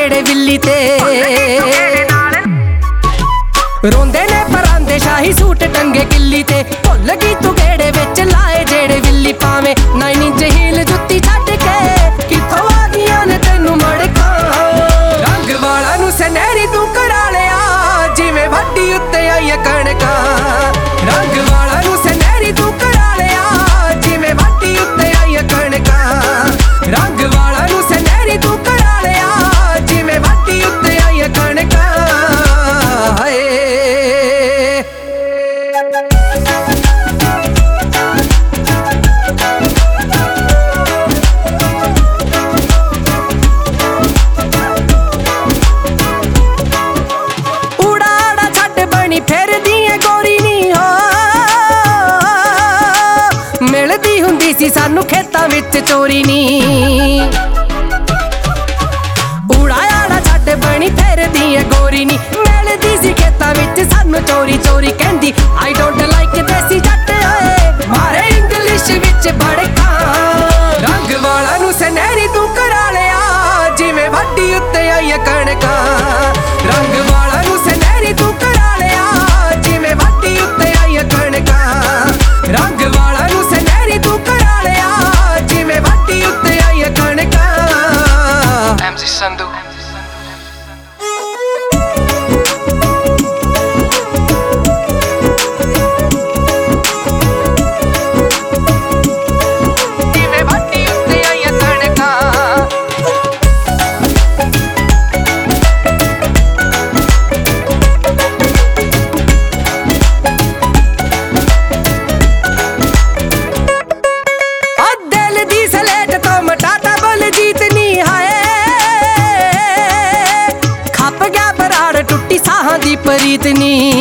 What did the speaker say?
गेड़े Willey ते रोंदे ने परांदे शाही सूट टंगे किल्ली ते भुल गई तू गेड़े विच लाए जेड़े विल्ली पावे 9 इंच हील जुत्ती छड्ड के किथों आ गईयां ने तैनू मड़का रंग वाला नू सनहरी तू करा लिया जिवें वाढी उत्ते आई कणका रंग वाला नू सनहरी तू करा लिया जिवें वाढी उत्ते आई कणका रंग वाला नू सनहरी तू करा लिया जिवें वाढी उत्ते आई कणका सानू खेतां विच चोरी नी उड़ा आड़ा छड्ड बनी फिरदी ऐ गोरी नी मिलदी सी खेतां विच सानू चोरी चोरी कहंदी आई डोंट लाइक देसी जट ओए मारे इंग्लिश विच भड़का रंग वाला नू सनहरी तू करा लिया जिवें वाढी उत्ते आई कणका रंग वाला नू सनहरी तू करा लिया जिवें वाढी उत्ते आई कणका रंग वाला नू सनहरी तू करा लिया जिवें वाढी उत्ते आई कणका MC संधू दी प्रीत नी